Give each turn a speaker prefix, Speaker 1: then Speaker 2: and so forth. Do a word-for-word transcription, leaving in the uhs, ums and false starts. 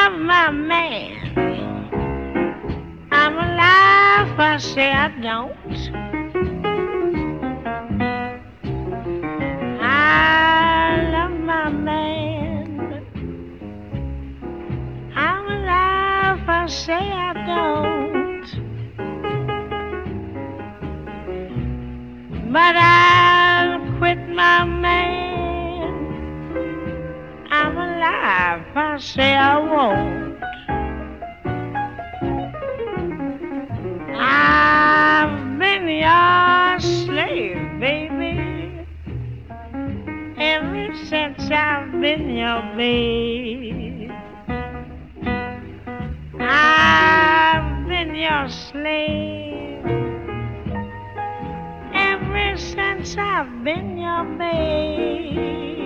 Speaker 1: love my man. I'm alive, I say I don't. I love my man. I'm alive, I say I don't. But I'll quit my man. I'm alive, I say I won't. I've been your slave, baby, ever since I've been your babe. I've been your slave ever since I've been your babe.